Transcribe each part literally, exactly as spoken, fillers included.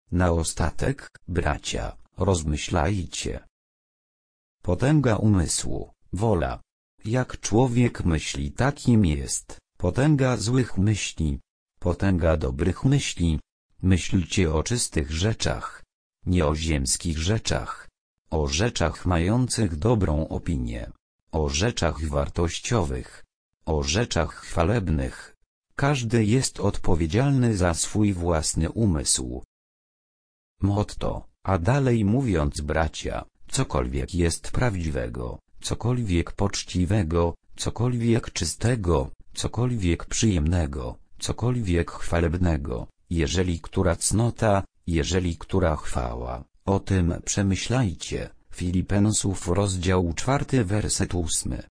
Na ostatek, bracia, rozmyślajcie. Potęga umysłu, wola. Jak człowiek myśli, takim jest. Potęga złych myśli, potęga dobrych myśli. Myślcie o czystych rzeczach, nie o ziemskich rzeczach, o rzeczach mających dobrą opinię, o rzeczach wartościowych, o rzeczach chwalebnych. Każdy jest odpowiedzialny za swój własny umysł. Motto, a dalej mówiąc, bracia, cokolwiek jest prawdziwego, cokolwiek poczciwego, cokolwiek czystego, cokolwiek przyjemnego, cokolwiek chwalebnego, jeżeli która cnota, jeżeli która chwała, o tym przemyślajcie. Filipensów rozdział czwarty werset ósmy.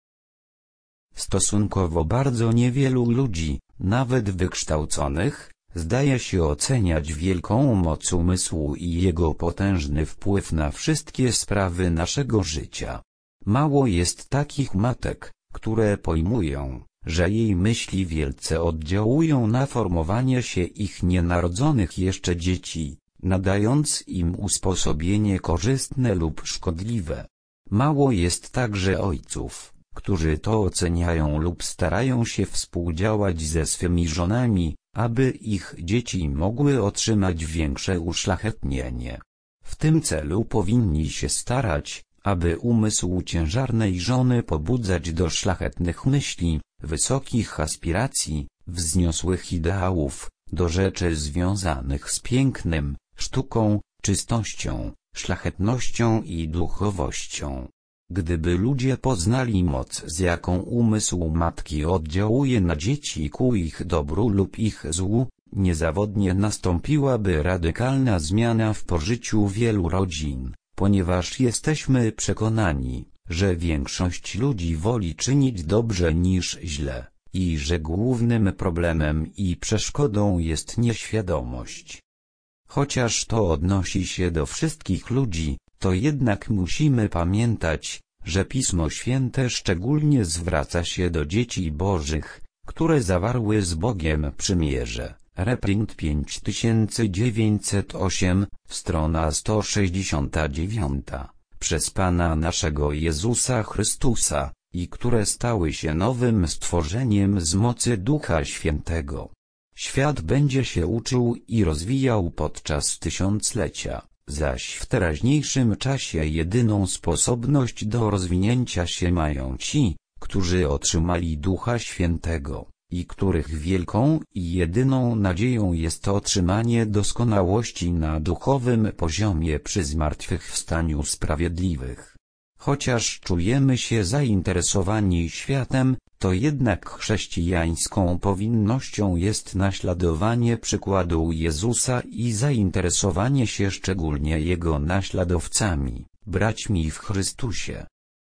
Stosunkowo bardzo niewielu ludzi, nawet wykształconych, zdaje się oceniać wielką moc umysłu i jego potężny wpływ na wszystkie sprawy naszego życia. Mało jest takich matek, które pojmują, że jej myśli wielce oddziałują na formowanie się ich nienarodzonych jeszcze dzieci, nadając im usposobienie korzystne lub szkodliwe. Mało jest także ojców, którzy to oceniają lub starają się współdziałać ze swymi żonami, aby ich dzieci mogły otrzymać większe uszlachetnienie. W tym celu powinni się starać, aby umysł ciężarnej żony pobudzać do szlachetnych myśli, wysokich aspiracji, wzniosłych ideałów, do rzeczy związanych z pięknem, sztuką, czystością, szlachetnością i duchowością. Gdyby ludzie poznali moc, z jaką umysł matki oddziałuje na dzieci ku ich dobru lub ich złu, niezawodnie nastąpiłaby radykalna zmiana w pożyciu wielu rodzin, ponieważ jesteśmy przekonani, że większość ludzi woli czynić dobrze niż źle, i że głównym problemem i przeszkodą jest nieświadomość. Chociaż to odnosi się do wszystkich ludzi, to jednak musimy pamiętać, że Pismo Święte szczególnie zwraca się do dzieci bożych, które zawarły z Bogiem przymierze. Reprint pięć tysięcy dziewięćset osiem, strona sto sześćdziesiąta dziewiąta, przez Pana naszego Jezusa Chrystusa, i które stały się nowym stworzeniem z mocy Ducha Świętego. Świat będzie się uczył i rozwijał podczas tysiąclecia, zaś w teraźniejszym czasie jedyną sposobność do rozwinięcia się mają ci, którzy otrzymali Ducha Świętego, i których wielką i jedyną nadzieją jest otrzymanie doskonałości na duchowym poziomie przy zmartwychwstaniu sprawiedliwych. Chociaż czujemy się zainteresowani światem, to jednak chrześcijańską powinnością jest naśladowanie przykładu Jezusa i zainteresowanie się szczególnie Jego naśladowcami, braćmi w Chrystusie.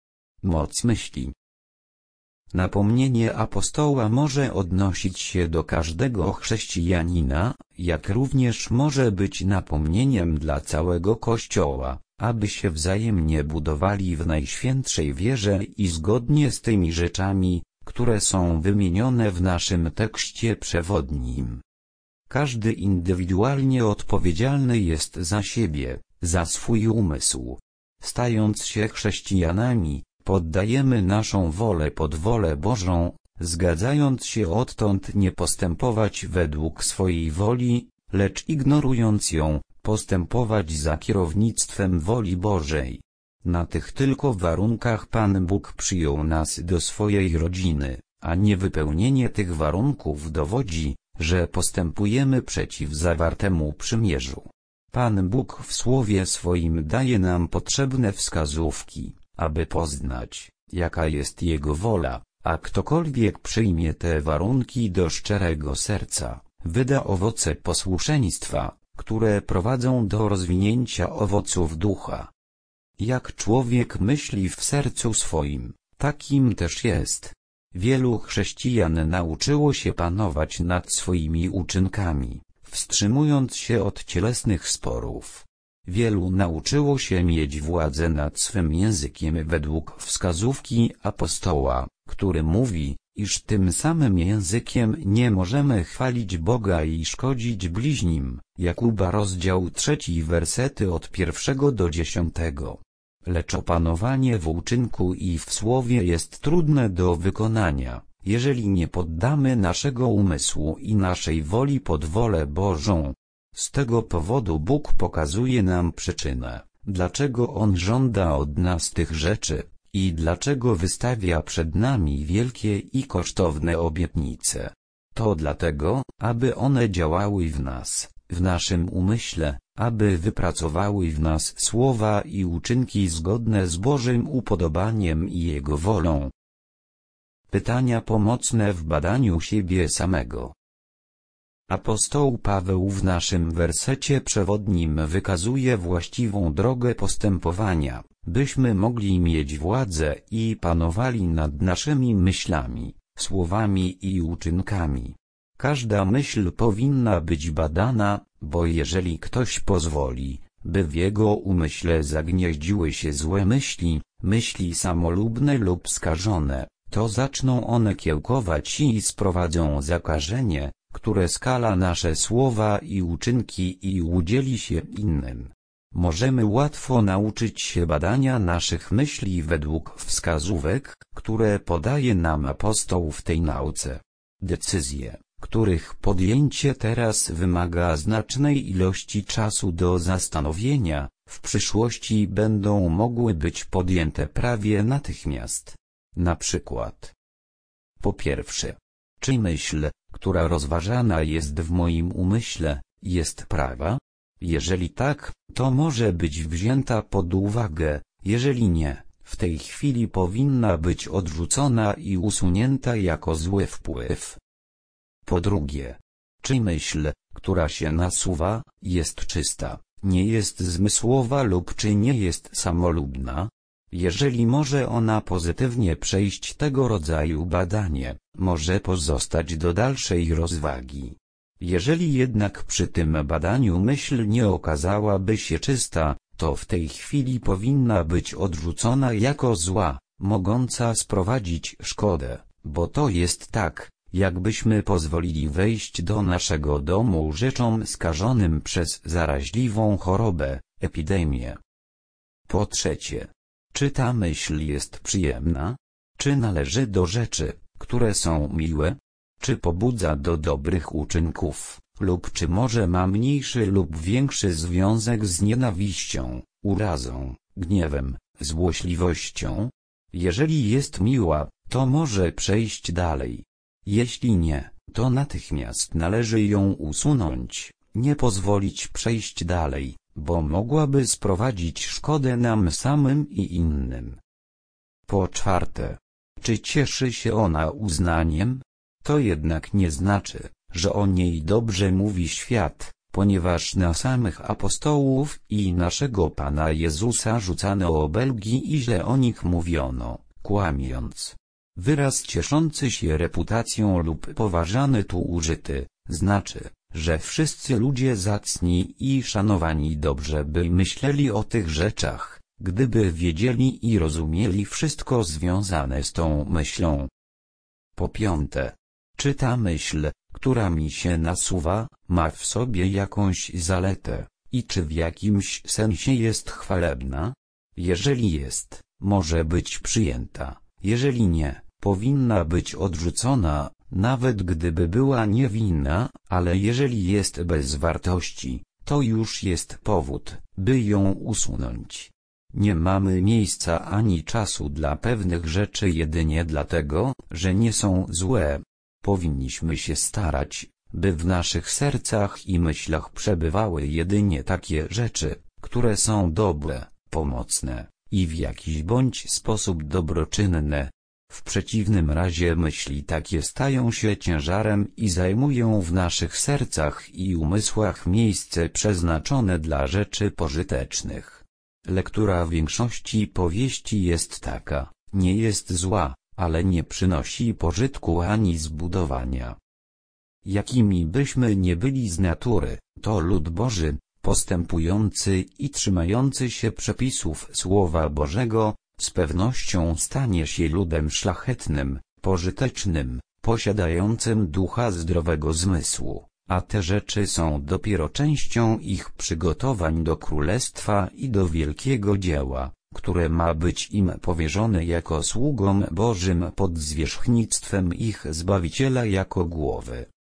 Moc myśli. Napomnienie apostoła może odnosić się do każdego chrześcijanina, jak również może być napomnieniem dla całego Kościoła, aby się wzajemnie budowali w najświętszej wierze i zgodnie z tymi rzeczami, które są wymienione w naszym tekście przewodnim. Każdy indywidualnie odpowiedzialny jest za siebie, za swój umysł. Stając się chrześcijanami, poddajemy naszą wolę pod wolę Bożą, zgadzając się odtąd nie postępować według swojej woli, lecz ignorując ją, postępować za kierownictwem woli Bożej. Na tych tylko warunkach Pan Bóg przyjął nas do swojej rodziny, a niewypełnienie tych warunków dowodzi, że postępujemy przeciw zawartemu przymierzu. Pan Bóg w Słowie swoim daje nam potrzebne wskazówki, aby poznać, jaka jest Jego wola, a ktokolwiek przyjmie te warunki do szczerego serca, wyda owoce posłuszeństwa, które prowadzą do rozwinięcia owoców ducha. Jak człowiek myśli w sercu swoim, takim też jest. Wielu chrześcijan nauczyło się panować nad swoimi uczynkami, wstrzymując się od cielesnych sporów. Wielu nauczyło się mieć władzę nad swym językiem według wskazówki apostoła, który mówi: iż tym samym językiem nie możemy chwalić Boga i szkodzić bliźnim. Jakuba rozdział trzeci wersety od pierwszego do dziesiątego. Lecz opanowanie w uczynku i w słowie jest trudne do wykonania, jeżeli nie poddamy naszego umysłu i naszej woli pod wolę Bożą. Z tego powodu Bóg pokazuje nam przyczynę, dlaczego On żąda od nas tych rzeczy, i dlaczego wystawia przed nami wielkie i kosztowne obietnice. To dlatego, aby one działały w nas, w naszym umyśle, aby wypracowały w nas słowa i uczynki zgodne z Bożym upodobaniem i Jego wolą. Pytania pomocne w badaniu siebie samego. Apostoł Paweł w naszym wersecie przewodnim wykazuje właściwą drogę postępowania, byśmy mogli mieć władzę i panowali nad naszymi myślami, słowami i uczynkami. Każda myśl powinna być badana, bo jeżeli ktoś pozwoli, by w jego umyśle zagnieździły się złe myśli, myśli samolubne lub skażone, to zaczną one kiełkować i sprowadzą zakażenie, które skala nasze słowa i uczynki i udzieli się innym. Możemy łatwo nauczyć się badania naszych myśli według wskazówek, które podaje nam apostoł w tej nauce. Decyzje, których podjęcie teraz wymaga znacznej ilości czasu do zastanowienia, w przyszłości będą mogły być podjęte prawie natychmiast. Na przykład: po pierwsze, czy myśl, która rozważana jest w moim umyśle, jest prawa? Jeżeli tak, to może być wzięta pod uwagę, jeżeli nie, w tej chwili powinna być odrzucona i usunięta jako zły wpływ. Po drugie, czy myśl, która się nasuwa, jest czysta, nie jest zmysłowa lub czy nie jest samolubna? Jeżeli może ona pozytywnie przejść tego rodzaju badanie, może pozostać do dalszej rozwagi. Jeżeli jednak przy tym badaniu myśl nie okazałaby się czysta, to w tej chwili powinna być odrzucona jako zła, mogąca sprowadzić szkodę, bo to jest tak, jakbyśmy pozwolili wejść do naszego domu rzeczom skażonym przez zaraźliwą chorobę, epidemię. Po trzecie, czy ta myśl jest przyjemna? Czy należy do rzeczy, które są miłe? Czy pobudza do dobrych uczynków, lub czy może ma mniejszy lub większy związek z nienawiścią, urazą, gniewem, złośliwością? Jeżeli jest miła, to może przejść dalej. Jeśli nie, to natychmiast należy ją usunąć, nie pozwolić przejść dalej, bo mogłaby sprowadzić szkodę nam samym i innym. Po czwarte, czy cieszy się ona uznaniem? To jednak nie znaczy, że o niej dobrze mówi świat, ponieważ na samych apostołów i naszego Pana Jezusa rzucano obelgi i źle o nich mówiono, kłamiąc. Wyraz cieszący się reputacją lub poważany tu użyty, znaczy, że wszyscy ludzie zacni i szanowani dobrze by myśleli o tych rzeczach, gdyby wiedzieli i rozumieli wszystko związane z tą myślą. Po piąte, czy ta myśl, która mi się nasuwa, ma w sobie jakąś zaletę, i czy w jakimś sensie jest chwalebna? Jeżeli jest, może być przyjęta, jeżeli nie, powinna być odrzucona, nawet gdyby była niewinna, ale jeżeli jest bez wartości, to już jest powód, by ją usunąć. Nie mamy miejsca ani czasu dla pewnych rzeczy jedynie dlatego, że nie są złe. Powinniśmy się starać, by w naszych sercach i myślach przebywały jedynie takie rzeczy, które są dobre, pomocne i w jakiś bądź sposób dobroczynne. W przeciwnym razie myśli takie stają się ciężarem i zajmują w naszych sercach i umysłach miejsce przeznaczone dla rzeczy pożytecznych. Lektura większości powieści jest taka, nie jest zła, ale nie przynosi pożytku ani zbudowania. Jakimi byśmy nie byli z natury, to lud Boży, postępujący i trzymający się przepisów Słowa Bożego, z pewnością stanie się ludem szlachetnym, pożytecznym, posiadającym ducha zdrowego zmysłu, a te rzeczy są dopiero częścią ich przygotowań do królestwa i do wielkiego dzieła, które ma być im powierzone jako sługom Bożym pod zwierzchnictwem ich Zbawiciela jako głowy.